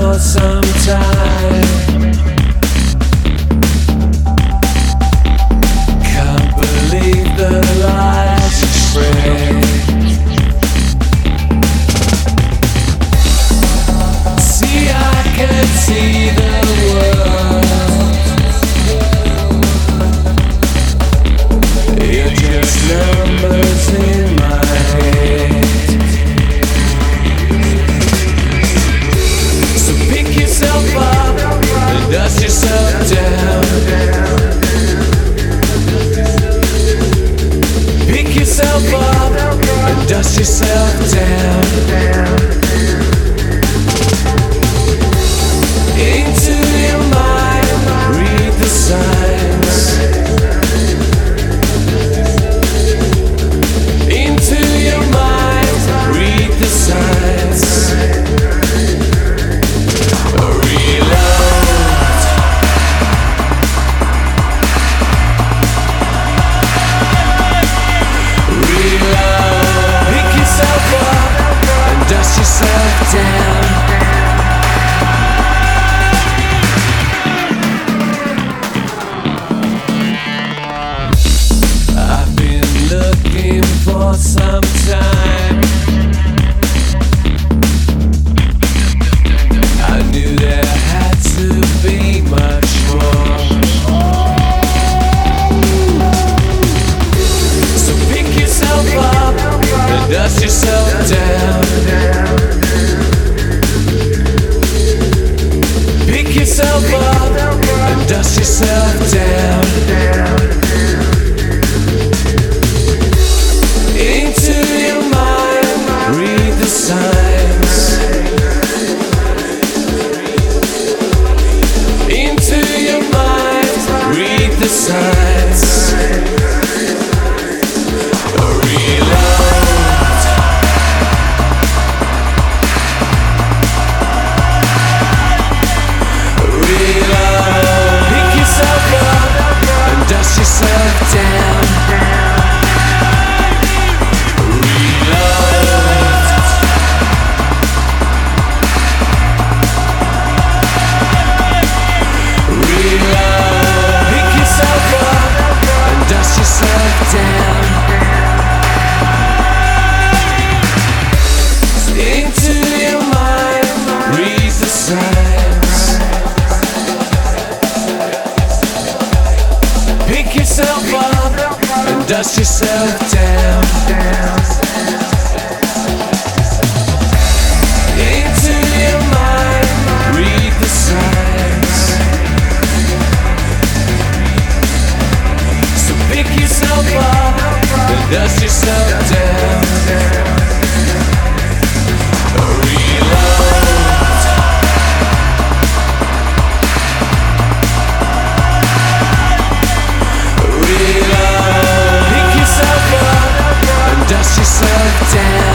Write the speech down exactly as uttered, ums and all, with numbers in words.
for some time. Can't believe the lies you spread. See, I can see the world. You're just numbers in my head. So pick yourself up and dust yourself down. Pick yourself up and dust yourself down. Into your mind, read the signs. Into your mind, read the signs. Reload. Reload. Pick yourself up and dust yourself down. I've been looking for some time. I knew there had to be much more. So pick yourself up and dust yourself down. Pick yourself up and dust yourself down. Into your mind, read the signs. Into your mind, read the signs. Reload. Reload. Pick yourself up and dust yourself down. Pick yourself up and dust yourself down. Into your mind, read the signs. Pick yourself up and dust yourself down. Into your mind, read the signs. Pick yourself up and dust yourself down. Reload. Reload. Pick yourself up and dust yourself down.